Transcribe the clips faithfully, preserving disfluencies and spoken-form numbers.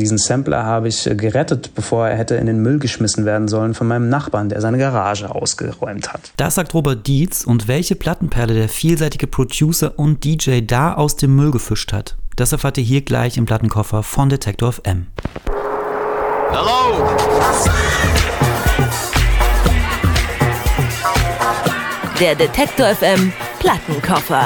Diesen Sampler habe ich gerettet, bevor er hätte in den Müll geschmissen werden sollen von meinem Nachbarn, der seine Garage ausgeräumt hat. Das sagt Robert Dietz, und welche Plattenperle der vielseitige Producer und D J da aus dem Müll gefischt hat, das erfahrt ihr hier gleich im Plattenkoffer von Detektor F M. Hello! Der Detektor F M Plattenkoffer.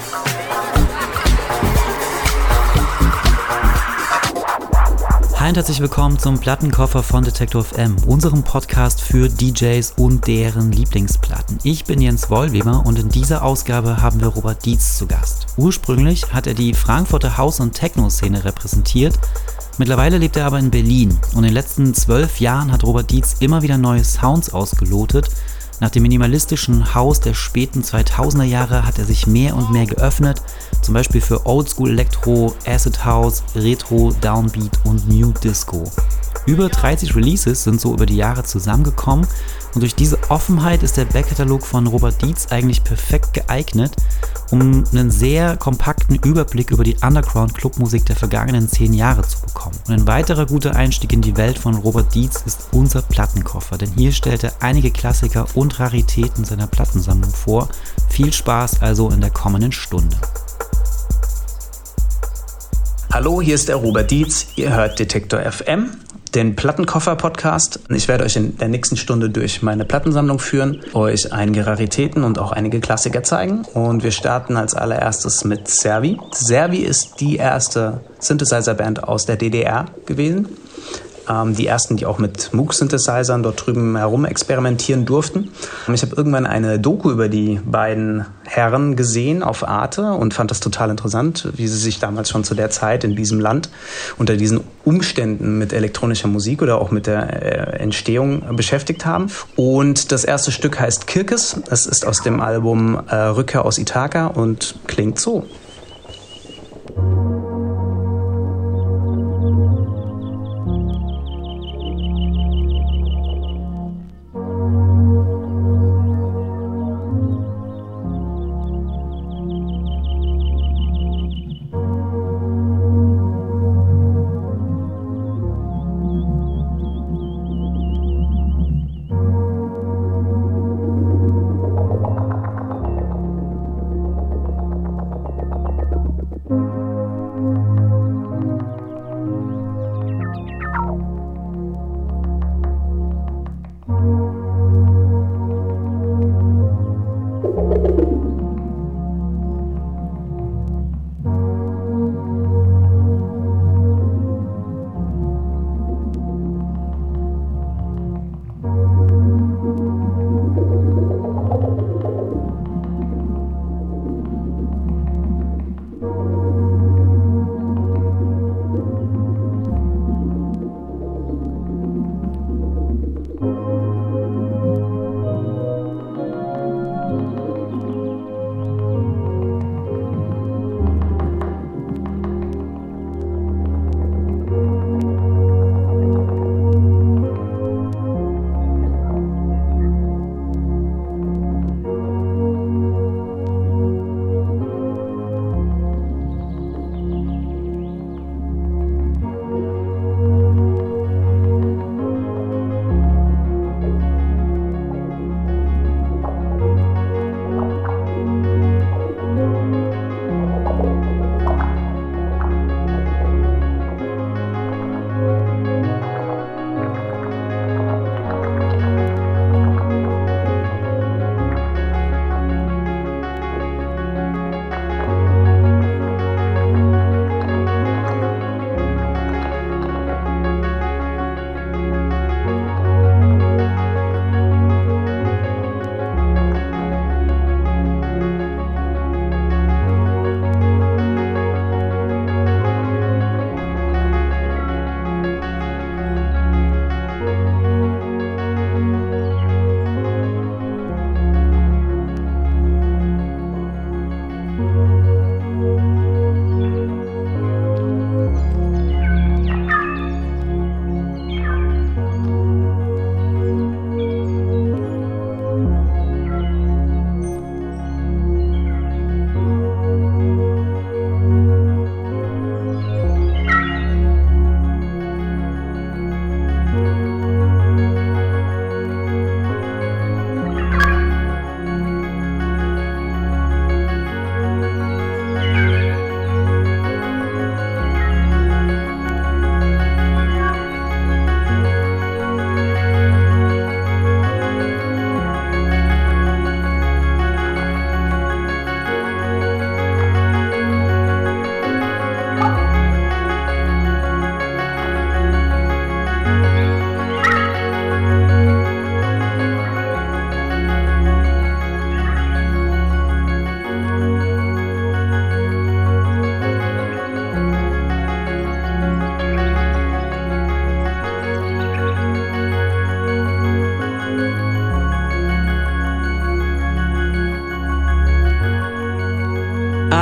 Hi und herzlich willkommen zum Plattenkoffer von Detektor F M, unserem Podcast für D Js und deren Lieblingsplatten. Ich bin Jens Wollweber und in dieser Ausgabe haben wir Robert Dietz zu Gast. Ursprünglich hat er die Frankfurter House- und Techno-Szene repräsentiert. Mittlerweile lebt er aber in Berlin und in den letzten zwölf Jahren hat Robert Dietz immer wieder neue Sounds ausgelotet. Nach dem minimalistischen House der späten zweitausender Jahre hat er sich mehr und mehr geöffnet, zum Beispiel für Oldschool Electro, Acid House, Retro, Downbeat und New Disco. Über dreißig Releases sind so über die Jahre zusammengekommen und durch diese Offenheit ist der Backkatalog von Robert Dietz eigentlich perfekt geeignet, um einen sehr kompakten Überblick über die Underground-Clubmusik der vergangenen zehn Jahre zu bekommen. Und ein weiterer guter Einstieg in die Welt von Robert Dietz ist unser Plattenkoffer, denn hier stellt er einige Klassiker und Raritäten seiner Plattensammlung vor. Viel Spaß also in der kommenden Stunde. Hallo, hier ist der Robert Dietz, ihr hört Detektor F M, den Plattenkoffer-Podcast. Ich werde euch in der nächsten Stunde durch meine Plattensammlung führen, euch einige Raritäten und auch einige Klassiker zeigen. Und wir starten als allererstes mit Servi. Servi ist die erste Synthesizer-Band aus der D D R gewesen. Ähm, die ersten, die auch mit Moog-Synthesizern dort drüben herum experimentieren durften. Ich habe irgendwann eine Doku über die beiden Herren gesehen auf Arte und fand das total interessant, wie sie sich damals schon zu der Zeit in diesem Land unter diesen Umständen mit elektronischer Musik oder auch mit der äh, Entstehung beschäftigt haben. Und das erste Stück heißt Kirkes. Es ist aus dem Album äh, Rückkehr aus Ithaka und klingt so.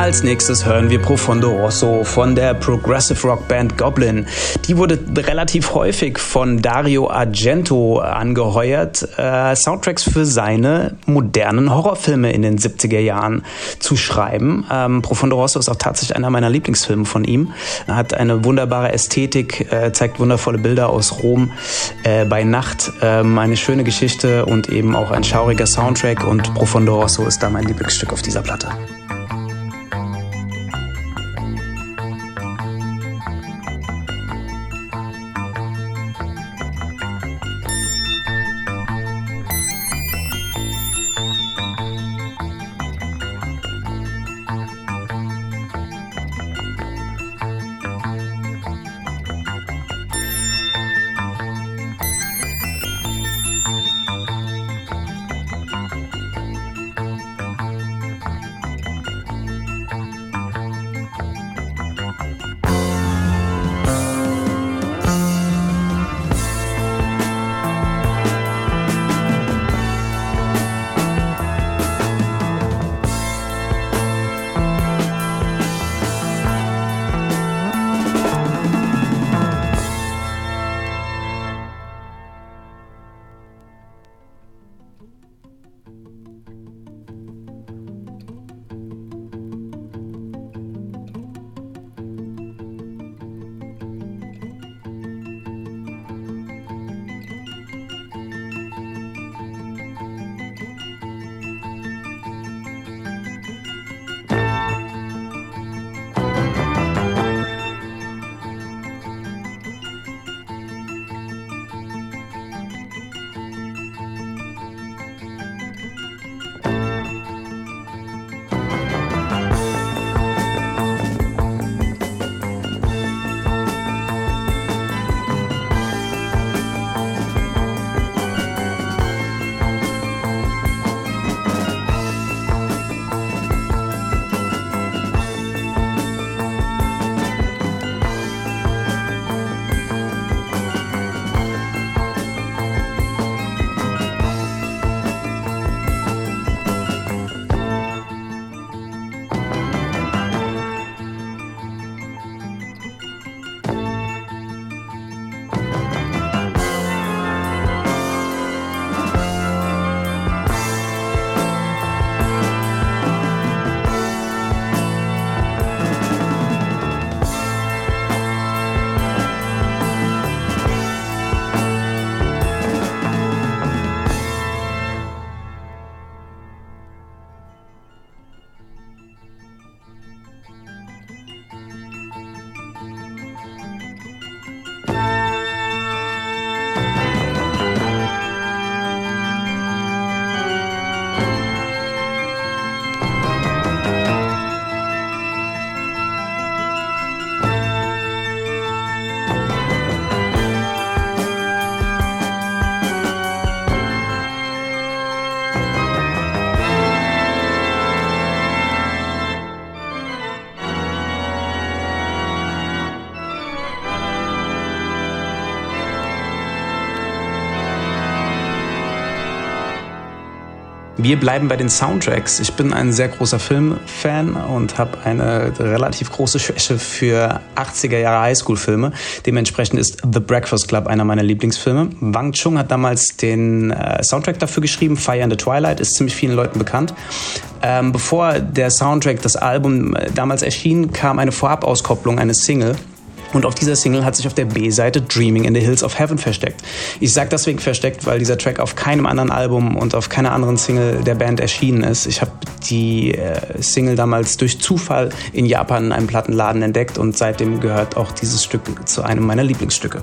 Als nächstes hören wir Profondo Rosso von der Progressive Rock Band Goblin. Die wurde relativ häufig von Dario Argento angeheuert, äh, Soundtracks für seine modernen Horrorfilme in den siebziger Jahren zu schreiben. Ähm, Profondo Rosso ist auch tatsächlich einer meiner Lieblingsfilme von ihm. Er hat eine wunderbare Ästhetik, äh, zeigt wundervolle Bilder aus Rom äh, bei Nacht. Ähm, eine schöne Geschichte und eben auch ein schauriger Soundtrack, und Profondo Rosso ist da mein Lieblingsstück auf dieser Platte. Wir bleiben bei den Soundtracks. Ich bin ein sehr großer Filmfan und habe eine relativ große Schwäche für achtziger Jahre Highschool-Filme. Dementsprechend ist The Breakfast Club einer meiner Lieblingsfilme. Wang Chung hat damals den äh, Soundtrack dafür geschrieben. Fire in the Twilight ist ziemlich vielen Leuten bekannt. Ähm, bevor der Soundtrack, das Album äh, damals erschien, kam eine Vorabauskopplung, eine Single. Und auf dieser Single hat sich auf der B-Seite Dreaming in the Hills of Heaven versteckt. Ich sage deswegen versteckt, weil dieser Track auf keinem anderen Album und auf keiner anderen Single der Band erschienen ist. Ich habe die äh, Single damals durch Zufall in Japan in einem Plattenladen entdeckt und seitdem gehört auch dieses Stück zu einem meiner Lieblingsstücke.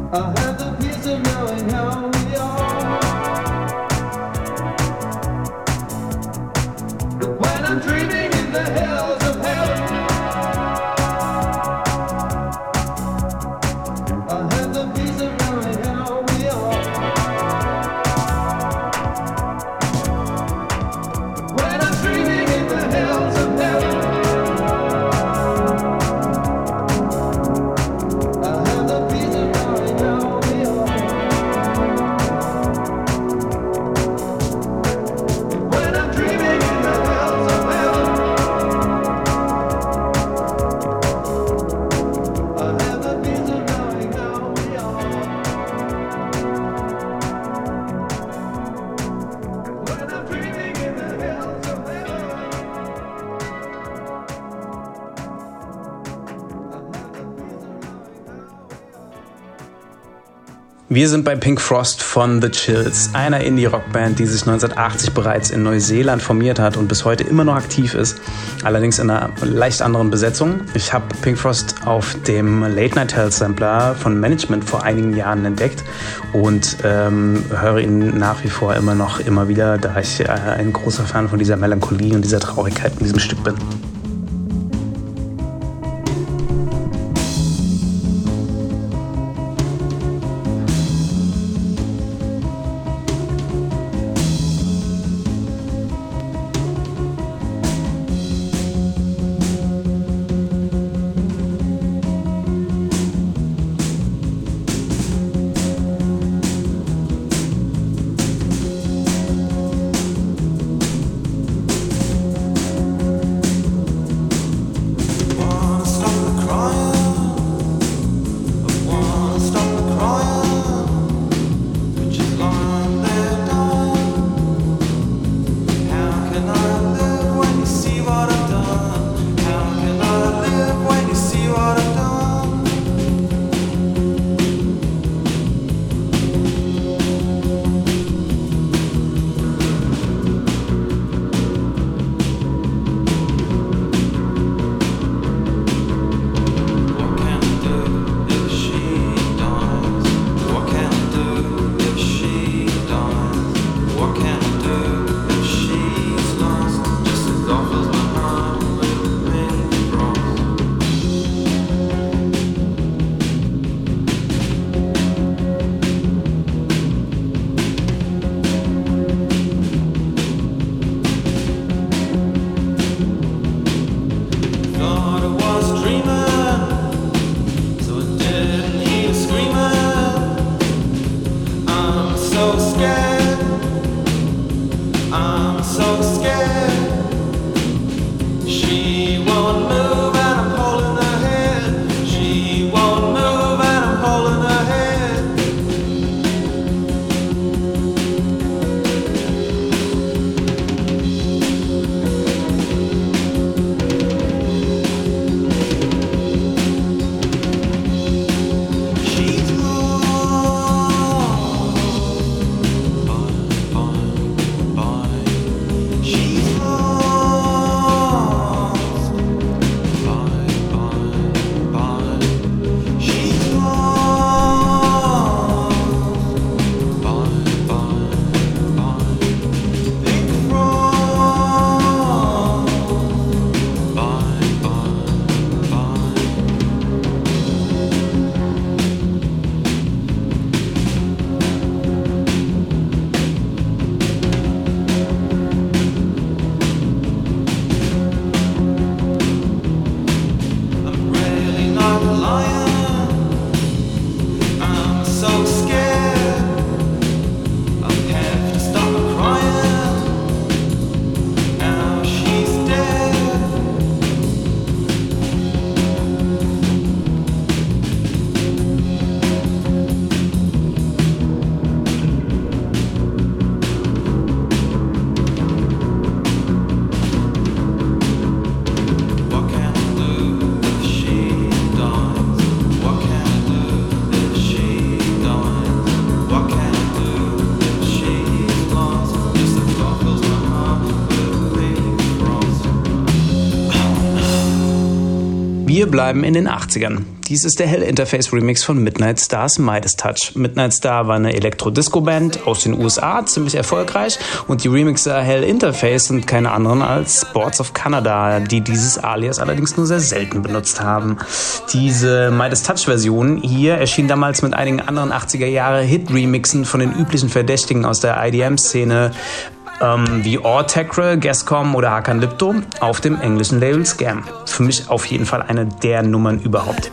Wir sind bei Pink Frost von The Chills, einer Indie-Rockband, die sich neunzehnhundertachtzig bereits in Neuseeland formiert hat und bis heute immer noch aktiv ist, allerdings in einer leicht anderen Besetzung. Ich habe Pink Frost auf dem Late Night Hell Sampler von Management vor einigen Jahren entdeckt und ähm, höre ihn nach wie vor immer noch immer wieder, da ich äh, ein großer Fan von dieser Melancholie und dieser Traurigkeit in diesem Stück bin. Wir bleiben in den achtzigern. Dies ist der Hell-Interface-Remix von Midnight Stars Midas Touch. Midnight Star war eine Elektro-Disco-Band aus den U S A, ziemlich erfolgreich. Und die Remixer Hell-Interface sind keine anderen als Sports of Canada, die dieses Alias allerdings nur sehr selten benutzt haben. Diese Midas Touch-Version hier erschien damals mit einigen anderen achtziger-Jahre-Hit-Remixen von den üblichen Verdächtigen aus der I D M-Szene, Ähm, wie Ortekre, Gascom oder Hakan Lipto auf dem englischen Label Scam. Für mich auf jeden Fall eine der Nummern überhaupt.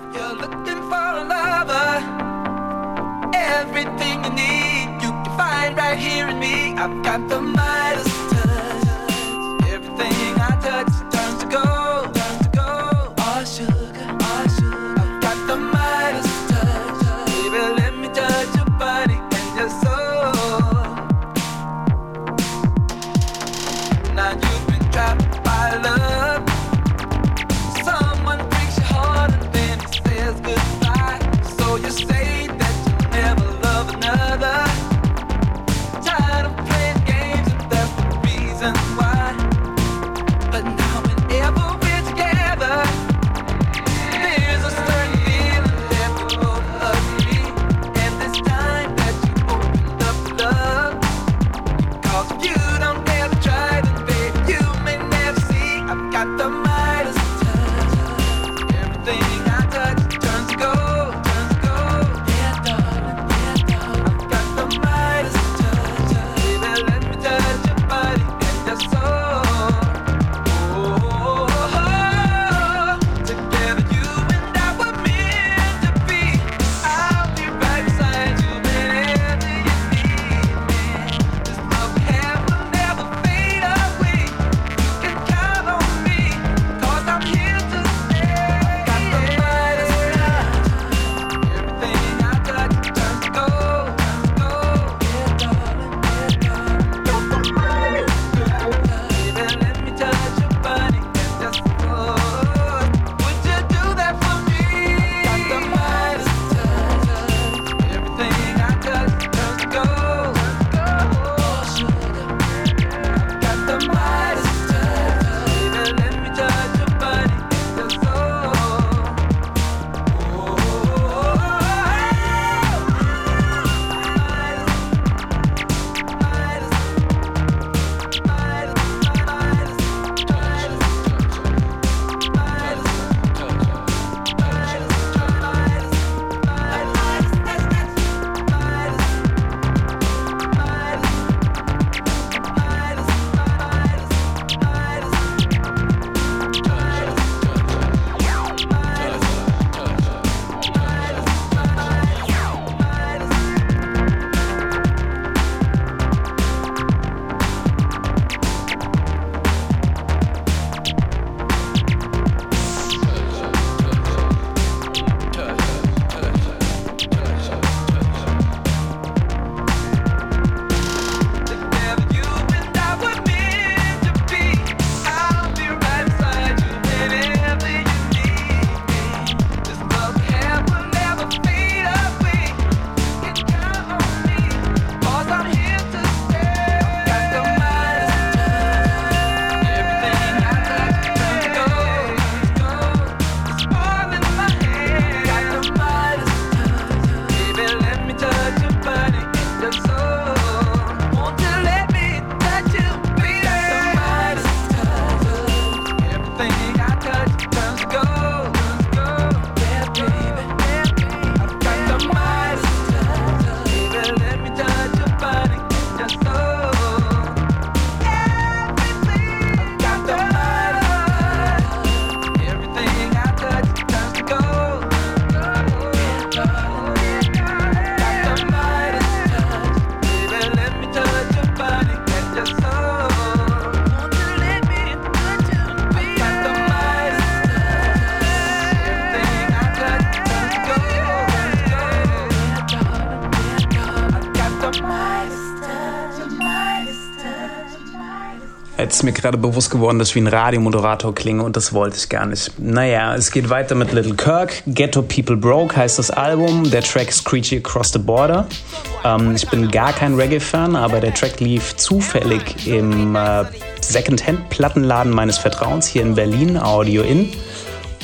Jetzt ist mir gerade bewusst geworden, dass ich wie ein Radiomoderator klinge und das wollte ich gar nicht. Naja, es geht weiter mit Little Kirk. Ghetto People Broke heißt das Album. Der Track Screechy Across the Border. Ähm, ich bin gar kein Reggae-Fan, aber der Track lief zufällig im äh, Second-Hand-Plattenladen meines Vertrauens hier in Berlin, Audio In.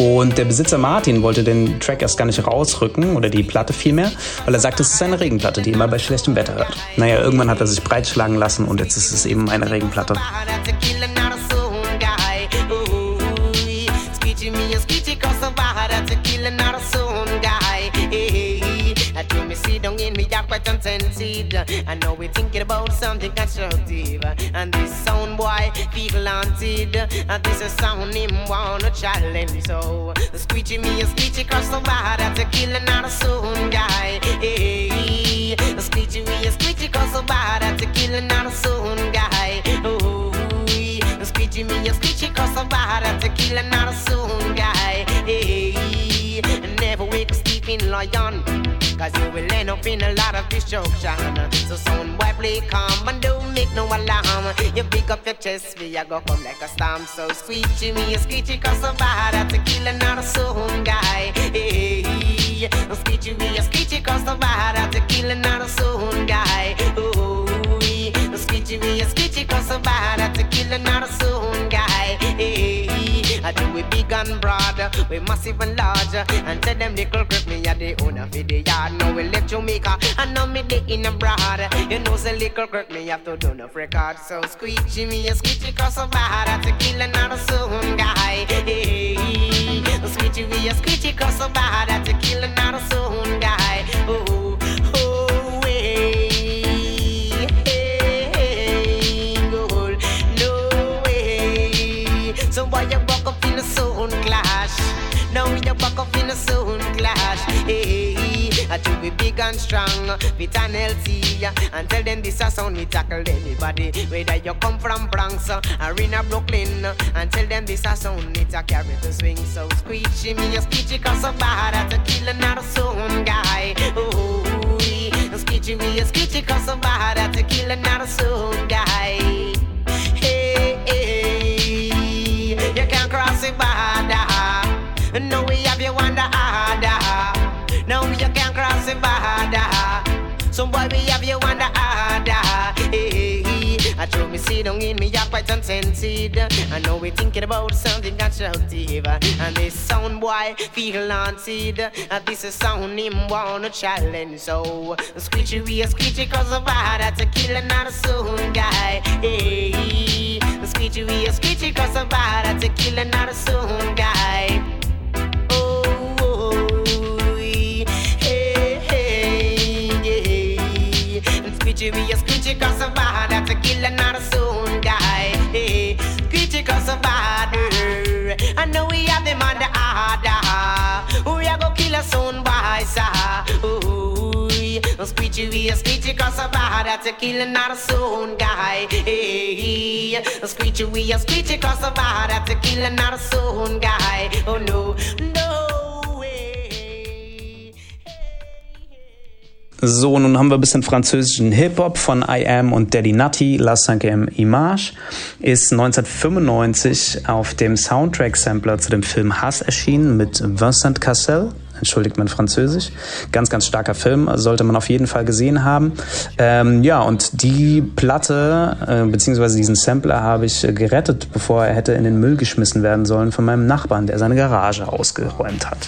Und der Besitzer Martin wollte den Track erst gar nicht rausrücken, oder die Platte vielmehr, weil er sagte, es ist eine Regenplatte, die immer bei schlechtem Wetter hört. Naja, irgendwann hat er sich breitschlagen lassen und jetzt ist es eben eine Regenplatte. I know we're thinking about something constructive, and this sound boy feel haunted, and this is sound him wanna challenge. So screechy me a screechy cause so bad that's a killing not a soon guy. Hey, screechy me a screechy cause so bad that's a killing not a soon guy. Oh, screechy me a screechy cause so bad that's a killing not a soon guy. Hey, never wake up sleeping lion, cause you will end up in a lot of destruction. So sound boy play calm and don't make no alarm. You pick up your chest, we a go come like a storm. So screechy me a screechy cause so bad that's a killer not a soon guy. Hey, screechy me a screechy cause so bad that's a killer not a soon guy. Oh, screechy me a screechy cause so bad that's a killer not a soon guy. Hey, I do we big and broad, we massive and large, and tell them little grip me at the owner for the yard. Now we left Jamaica and now me the in abroad. You know say little grip me have to do no record. So screechy me a screechy cause so bad that's a killer not a soon guy. Hey, screechy me a screechy cause so bad that's a killer not a soon guy. Oh, oh, hey, hey, hey, goal, no way. So why you walk up in a soon clash? Now you walk up in a soon clash. Hey, I do be big and strong, fit and healthy, and tell them this a sound me tackle anybody. Whether you come from Bronx or in a Brooklyn, and tell them this a sound me to carry the swing. So screechy me a screechy cause so bad that's a killer not a sound guy. Oh, screechy me a screechy cause so bad that's a killer not a sound guy. Hey, hey, you can't cross the border. Now we have you on the order. Now you can't cross the border. So boy we have you on the order. Hey, I throw me sit down in me, you're quite unsensed. I know we thinking about something constructive, and this sound boy feel haunted. This is sound him wanna challenge. So screechy we a screechy cause of bad that's a killer not a soon guy. Hey, screechy we a screechy cause of bad that's a killer not a soon guy. Screechy we a screechy cause so bad that's a killer not a soon guy. Hey, screechy cause so bad. I know we have them on the order. We a go kill a soon boy, sir. Ooh, screechy we a screechy cause so bad that's a killer not a soon guy. Hey, screechy we a screechy cause so bad that's a killer not a soon guy. Oh no, no. So, nun haben wir ein bisschen französischen Hip-Hop von I Am und Daddy Nutty. La Cinquième Image ist neunzehnhundertfünfundneunzig auf dem Soundtrack-Sampler zu dem Film Hass erschienen mit Vincent Cassel. Entschuldigt mein Französisch. Ganz, ganz starker Film, sollte man auf jeden Fall gesehen haben. Ähm, ja, und die Platte, äh, beziehungsweise diesen Sampler habe ich äh, gerettet, bevor er hätte in den Müll geschmissen werden sollen von meinem Nachbarn, der seine Garage ausgeräumt hat.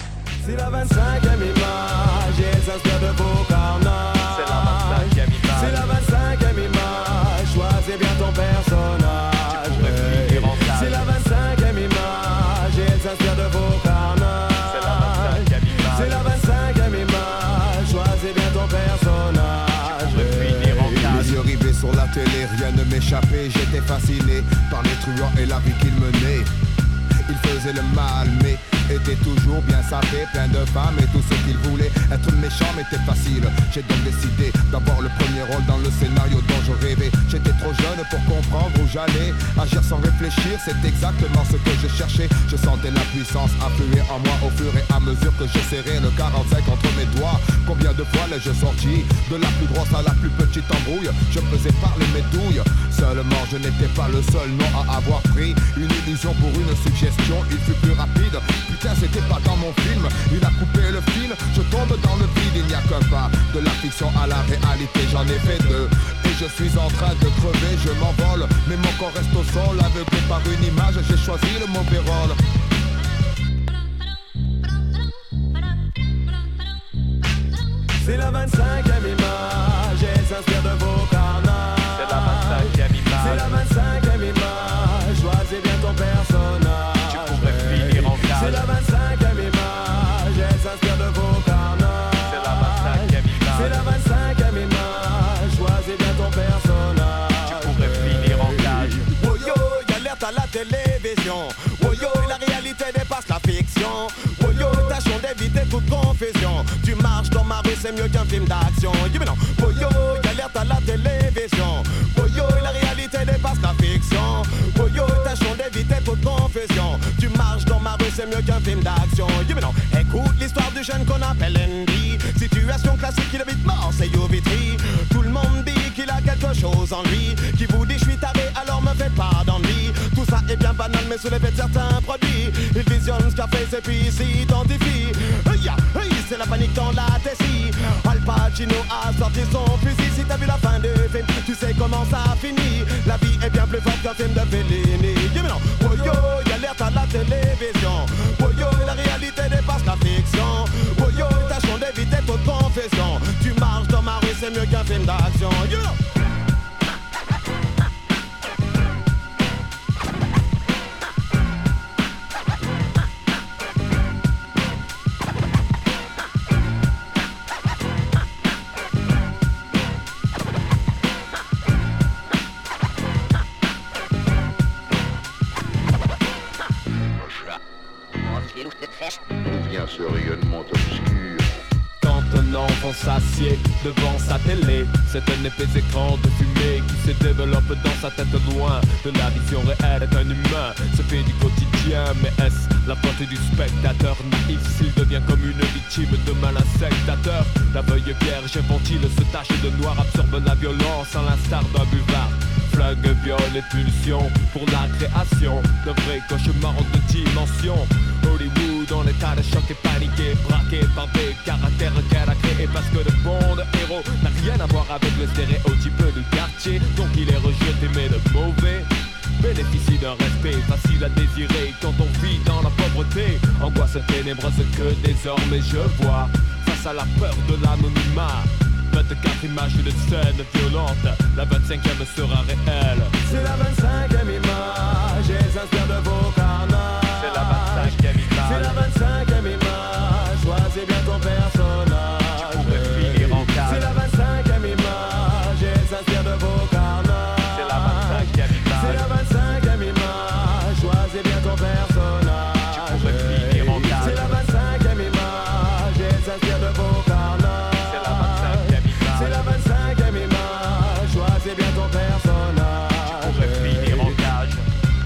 Sur la télé, rien ne m'échappait, j'étais fasciné par les truands et la vie qu'ils menaient. Ils faisaient le mal, mais étaient toujours bien sapés, plein de femmes et tout ce qu'ils voulaient. Être méchant m'était facile, j'ai donc décidé d'avoir le premier rôle dans le scénario dont je rêvais. J'étais trop jeune pour comprendre où j'allais, agir sans réfléchir, c'est exactement ce que je cherchais. Je sentais la puissance affluer en moi au fur et à mesure que je serrais le quarante-cinq entre mes doigts. Combien de fois l'ai-je sorti, de la plus grosse à la plus petite embrouille, je faisais parler mes douilles. Seulement je n'étais pas le seul nom à avoir pris une illusion pour une suggestion, il fut plus rapide. Putain, c'était pas dans mon film, il a coupé le fil, je tombe dans le vide, il n'y a qu'un pas de la fiction à la réalité, j'en ai fait deux. Et je suis en train de crever, je m'envole, mais mon corps reste au sol, aveuglé par une image, j'ai choisi le mauvais rôle. C'est la vingt-cinquième image, elle s'inspire de vos carnages. C'est la vingt-cinquième image. C'est la vingt-cinquième image, choisis bien ton personnage. Tu pourrais finir en cage. C'est la vingt-cinquième image, elle s'inspire de vos carnages. C'est la vingt-cinquième image. C'est la vingt-cinquième image, choisis bien ton personnage. Tu pourrais finir en cage. Oh yo, y'a l'alerte à la télévision. Oh yo, la réalité dépasse la fiction. Oh yo, tâchons d'éviter toute confusion. Tu marches dans ma rue, c'est mieux qu'un film d'action. Yeah, mais non. Oh yo, y'a l'alerte à la télévision. Oh yo, la réalité dépasse la fiction. Oh yo, tâchons d'éviter toute confusion. Tu marches dans ma rue, c'est mieux qu'un film d'action. Yeah, mais non. Écoute l'histoire du jeune qu'on appelle Andy. Situation classique, il habite Marseille ou Vitry. Tout le monde dit qu'il a quelque chose en lui, qui vous dit je suis taré, alors me faites pas d'ennui. Tout ça est bien banal, mais sous l'effet de certains produits, il visionne ce qu'a fait et puis il s'identifie. Yeah, hey, c'est la panique dans la tessie. Al Pacino a sorti son fusil. Si t'as vu la fin du film, tu sais comment ça finit. La vie est bien plus forte qu'un film de Fellini. Yeah, mais non. Oh yo, y'a l'alerte à la télévision. Oh yo, la réalité dépasse la fiction. Oh yo, tâchons d'éviter toute confession. Tu marches dans ma rue, c'est mieux qu'un film d'action. Yeah, mais non. Vient ce rayonnement obscur. Quand un enfant s'assied devant sa télé, c'est un épais écran de fumée qui se développe dans sa tête loin de la vision réelle d'un humain. Se fait du quotidien, mais est-ce la faute du spectateur naïf s'il devient comme une victime de malin sectateur? La veuille vierge infantile se tache de noir, absorbe la violence à l'instar d'un buvard. Flingue, viol et pulsion pour la création d'un vrai cauchemar en deux dimensions. Hollywood en état de choc et paniqué, braqué par des caractères qu'elle a créés. Parce que le bon héros n'a rien à voir avec le stéréotype du quartier. Donc il est rejeté, mais le mauvais bénéficie d'un respect facile à désirer quand on vit dans la pauvreté. Angoisse ténébreuse que désormais je vois face à la peur de l'anonymat. vingt-quatre images de scène violente, la vingt-cinquième sera réelle. C'est la vingt-cinquième image, elle s'inspire de vos carnages. C'est la vingt-cinquième image. C'est la vingt-cinquième image, choisis bien ton personnage. Tu pourrais finir en cage. C'est la vingt-cinquième image, elle s'inspire de vos carnages. C'est la vingt-cinquième image. C'est la vingt-cinquième image, choisis bien ton personnage. Tu pourrais finir en cage. C'est la vingt-cinquième image, elle s'inspire de vos carnages. C'est la vingt-cinquième image. C'est la vingt-cinquième image, choisis bien ton personnage. Tu pourrais finir en cage.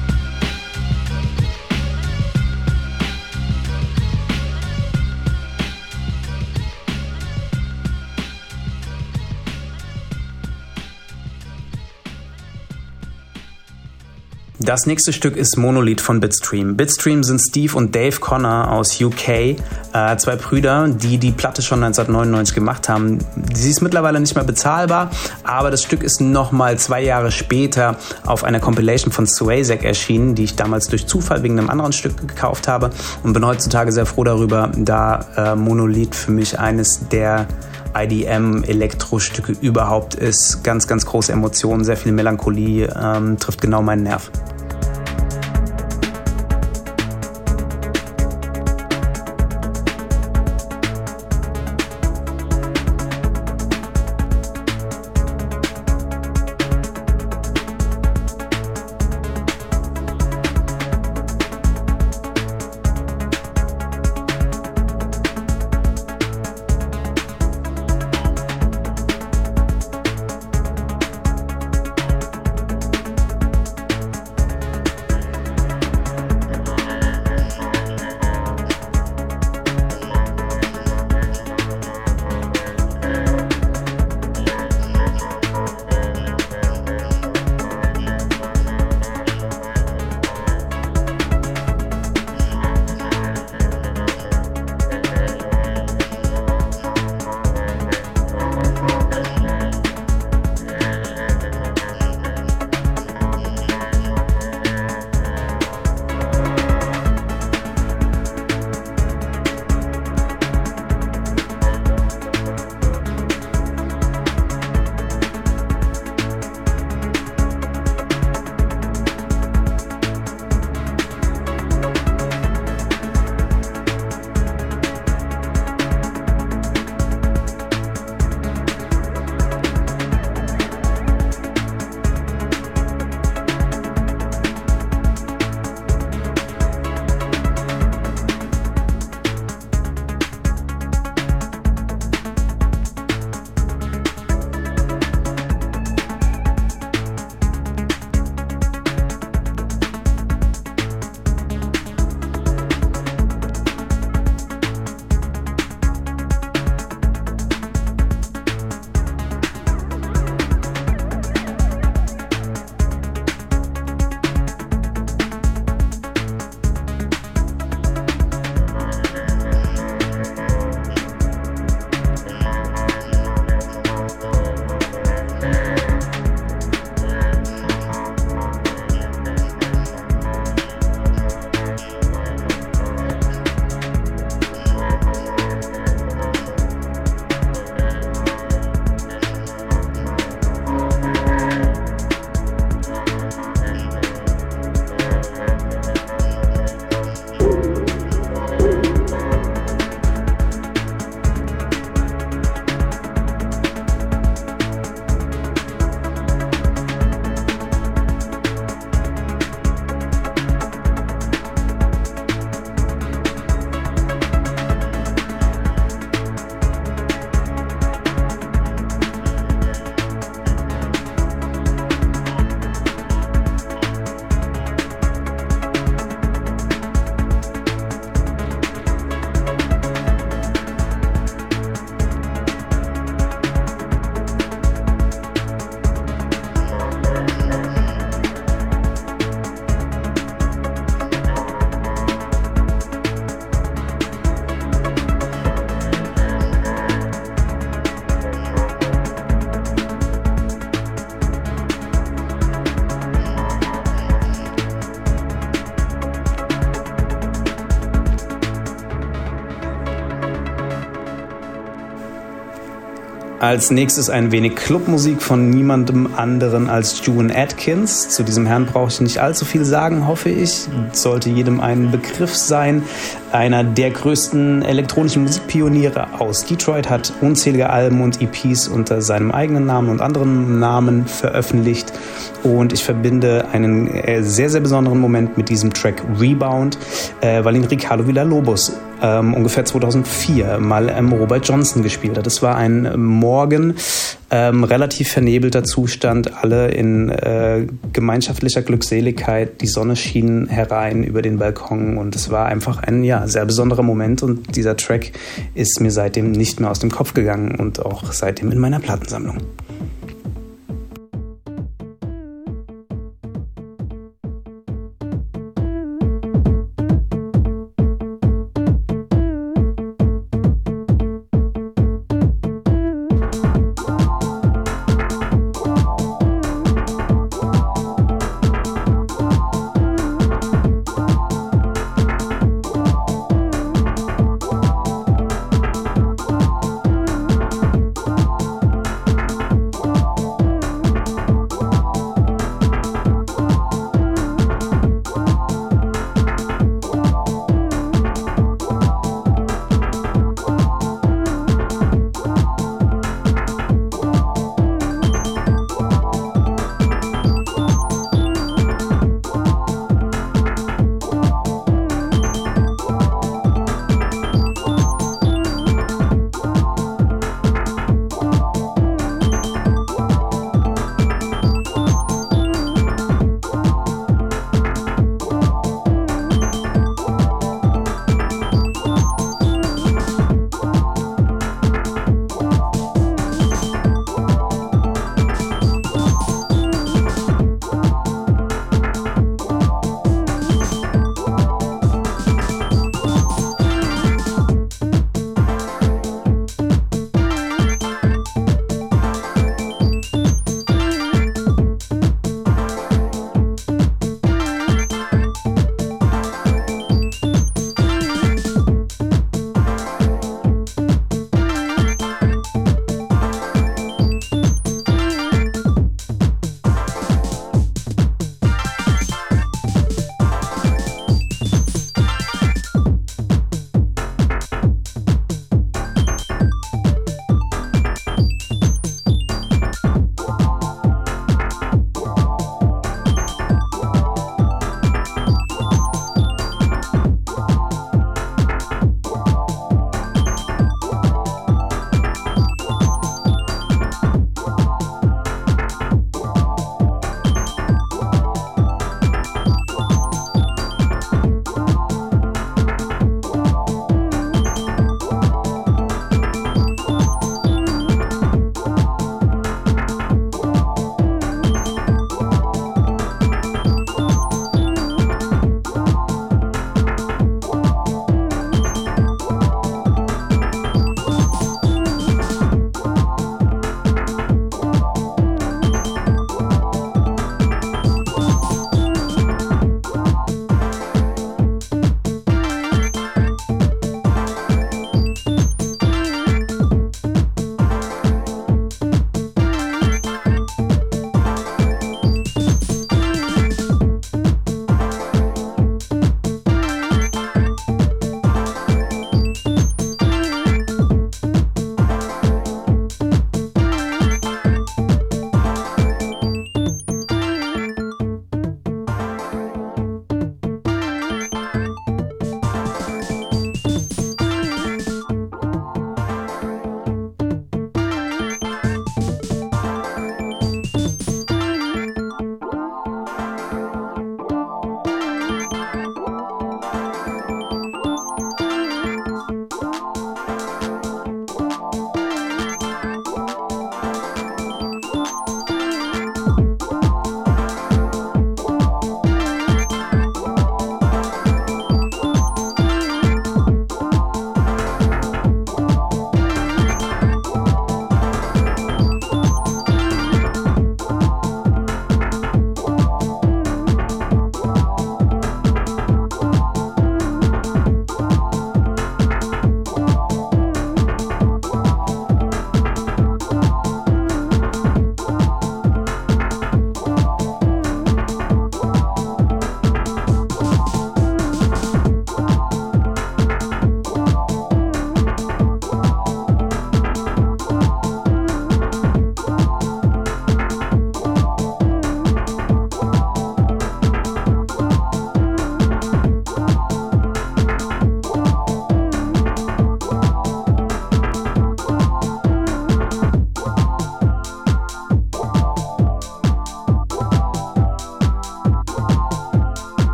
Das nächste Stück ist Monolith von Bitstream. Bitstream sind Steve und Dave Connor aus U K, äh, zwei Brüder, die die Platte schon neunzehnhundertneunundneunzig gemacht haben. Sie ist mittlerweile nicht mehr bezahlbar, aber das Stück ist nochmal zwei Jahre später auf einer Compilation von Swayzek erschienen, die ich damals durch Zufall wegen einem anderen Stück gekauft habe und bin heutzutage sehr froh darüber, da äh, Monolith für mich eines der I D M-Elektrostücke überhaupt ist. Ganz, ganz große Emotionen, sehr viel Melancholie, ähm, trifft genau meinen Nerv. Als nächstes ein wenig Clubmusik von niemandem anderen als Juan Atkins. Zu diesem Herrn brauche ich nicht allzu viel sagen, hoffe ich. Sollte jedem ein Begriff sein. Einer der größten elektronischen Musikpioniere aus Detroit, hat unzählige Alben und E Ps unter seinem eigenen Namen und anderen Namen veröffentlicht. Und ich verbinde einen sehr, sehr besonderen Moment mit diesem Track Rebound, äh, weil ihn Ricardo Villalobos ähm, ungefähr zweitausendvier mal ähm, Robert Johnson gespielt hat. Das war ein Morgen, ähm, relativ vernebelter Zustand, alle in äh, gemeinschaftlicher Glückseligkeit. Die Sonne schien herein über den Balkon und es war einfach ein ja, sehr besonderer Moment. Und dieser Track ist mir seitdem nicht mehr aus dem Kopf gegangen und auch seitdem in meiner Plattensammlung.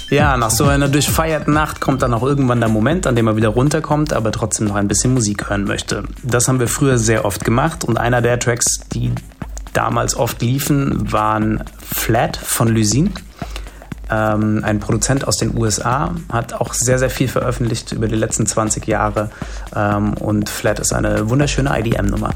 Ja, nach so einer durchfeierten Nacht kommt dann auch irgendwann der Moment, an dem er wieder runterkommt, aber trotzdem noch ein bisschen Musik hören möchte. Das haben wir früher sehr oft gemacht und einer der Tracks, die damals oft liefen, waren Flat von Lysin. Ähm, ein Produzent aus den U S A, hat auch sehr, sehr viel veröffentlicht über die letzten zwanzig Jahre ähm, und Flat ist eine wunderschöne I D M-Nummer.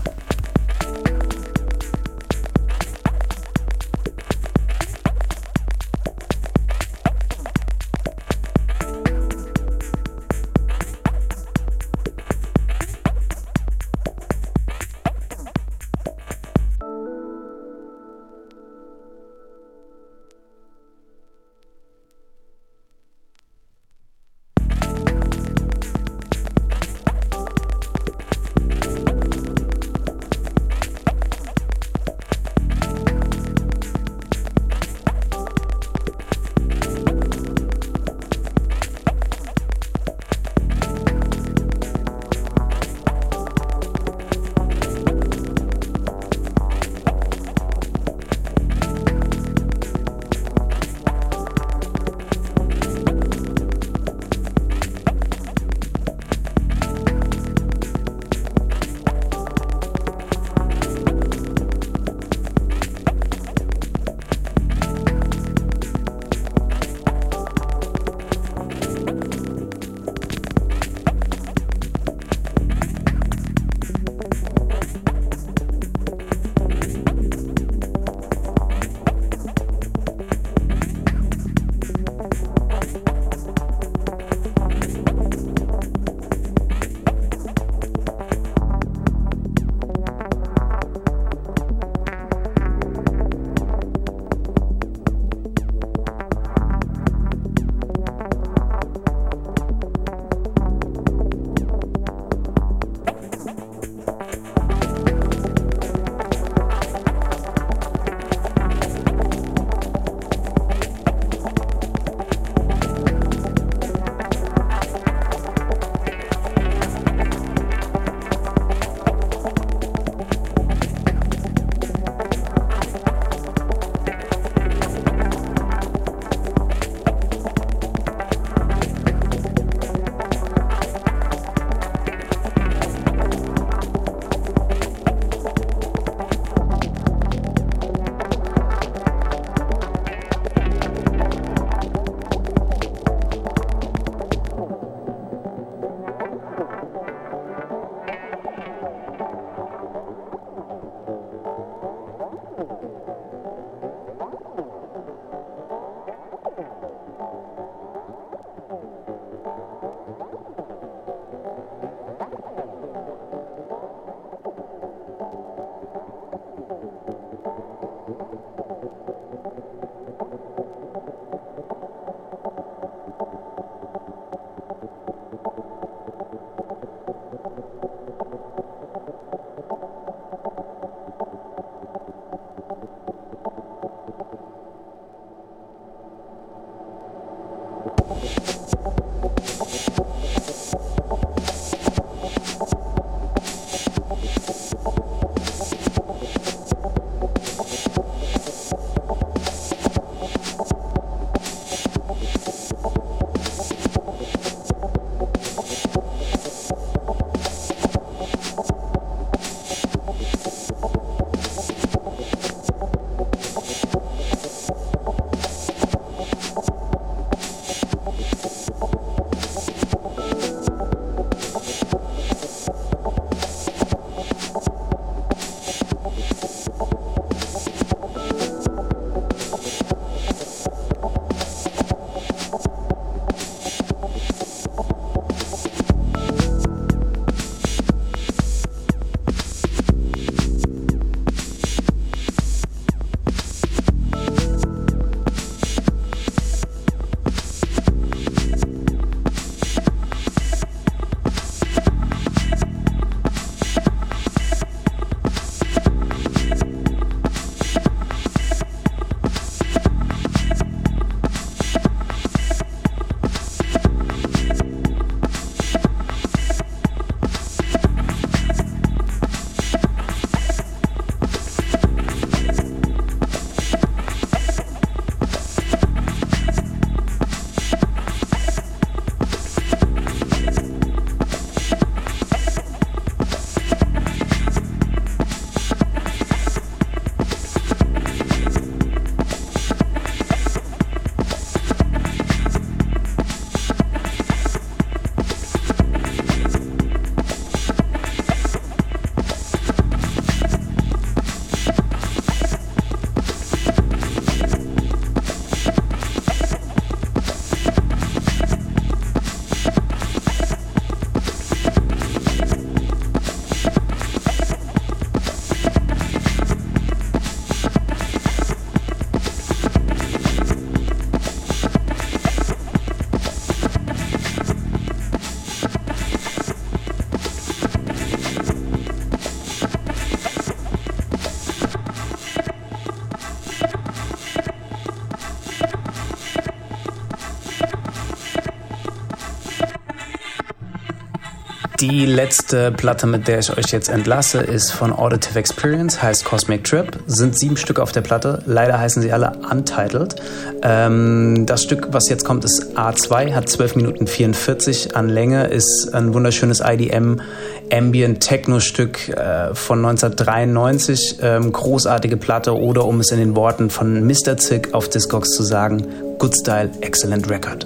Die letzte Platte, mit der ich euch jetzt entlasse, ist von Auditive Experience, heißt Cosmic Trip. Sind sieben Stück auf der Platte. Leider heißen sie alle Untitled. Ähm, das Stück, was jetzt kommt, ist A zwei, hat zwölf Minuten vierundvierzig an Länge, ist ein wunderschönes I D M Ambient Techno-Stück äh, von neunzehnhundertdreiundneunzig. Ähm, großartige Platte, oder um es in den Worten von Mister Zick auf Discogs zu sagen, Good Style, Excellent Record.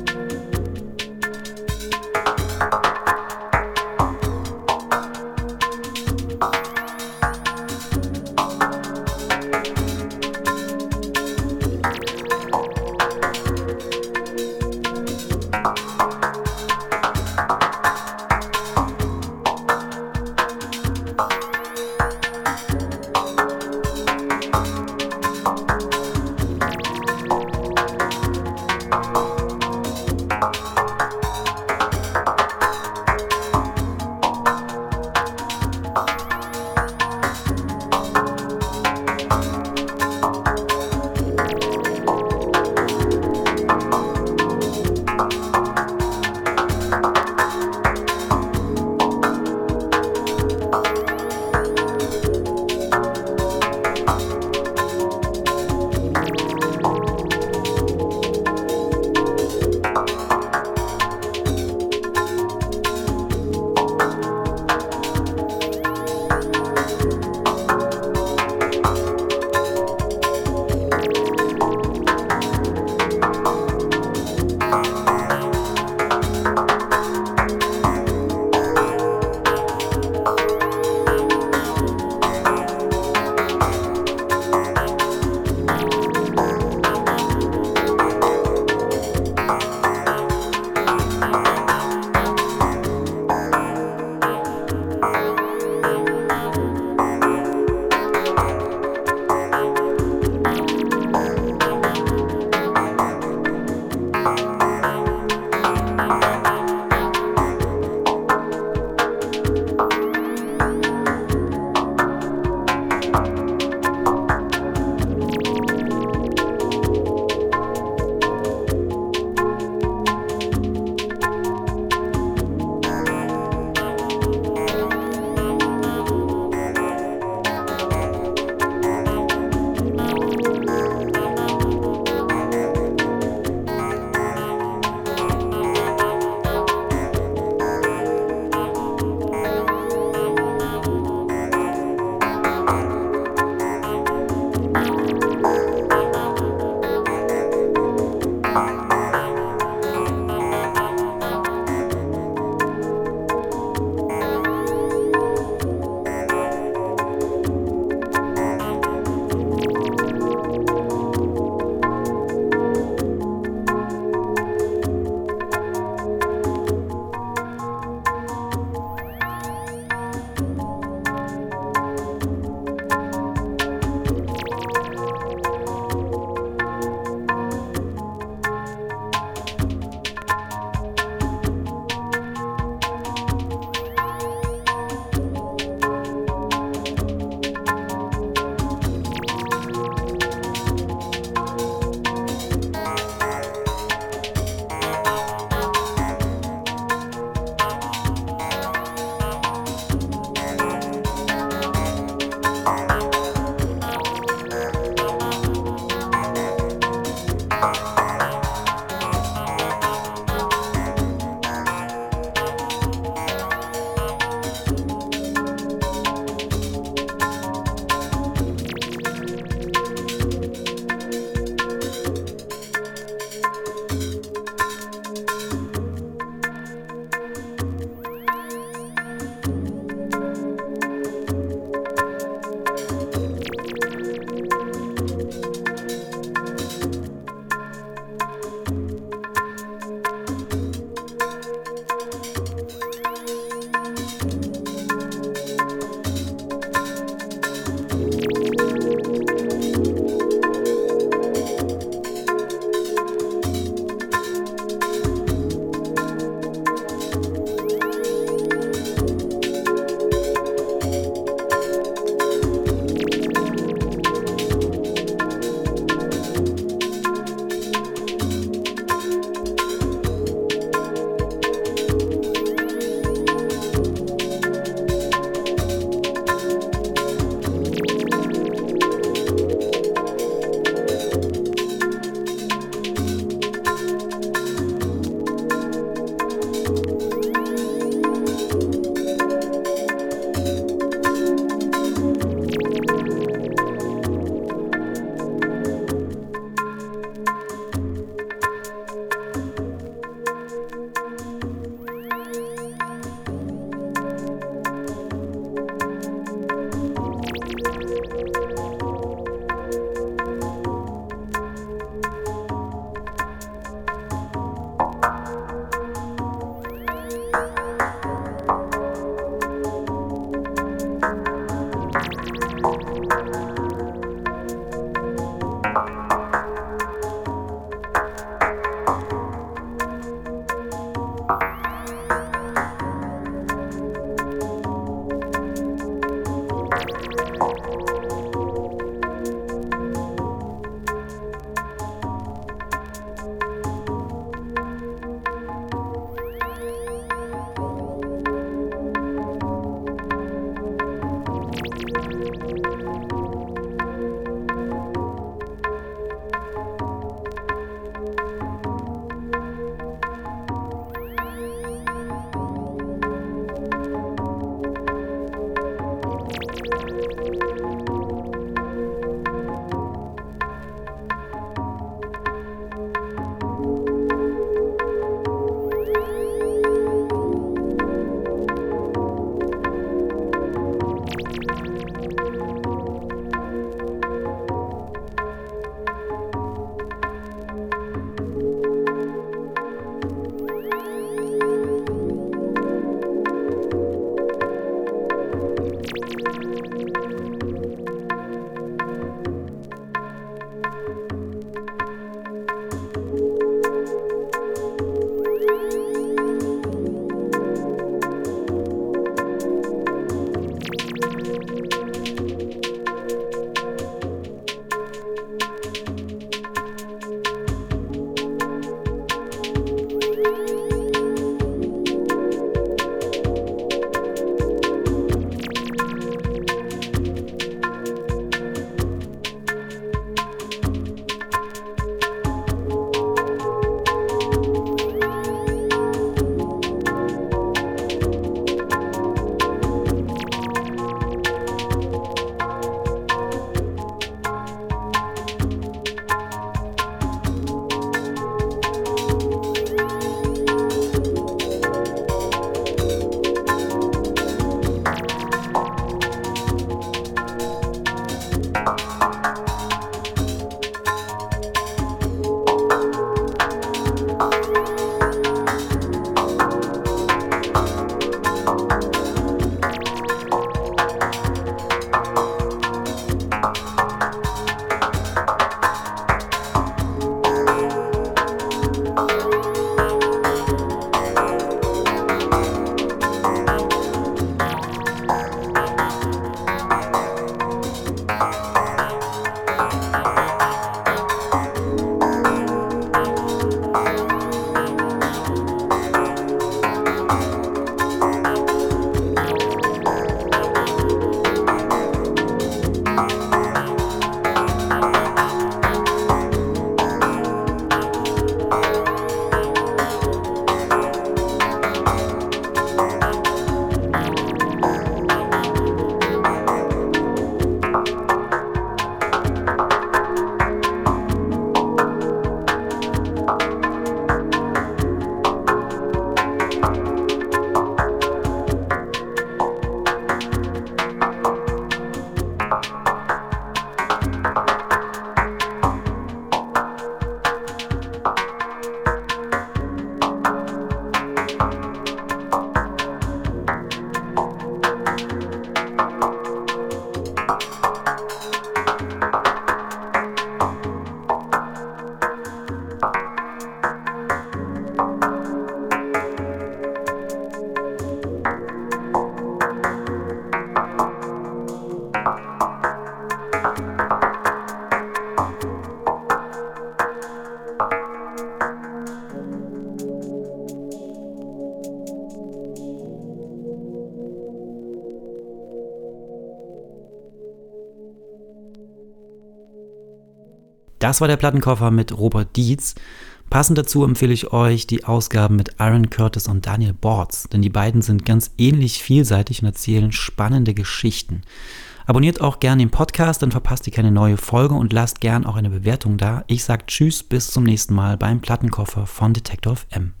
Das war der Plattenkoffer mit Robert Dietz. Passend dazu empfehle ich euch die Ausgaben mit Aaron Curtis und Daniel Bortz, denn die beiden sind ganz ähnlich vielseitig und erzählen spannende Geschichten. Abonniert auch gerne den Podcast, dann verpasst ihr keine neue Folge und lasst gern auch eine Bewertung da. Ich sage Tschüss, bis zum nächsten Mal beim Plattenkoffer von Detektor F M.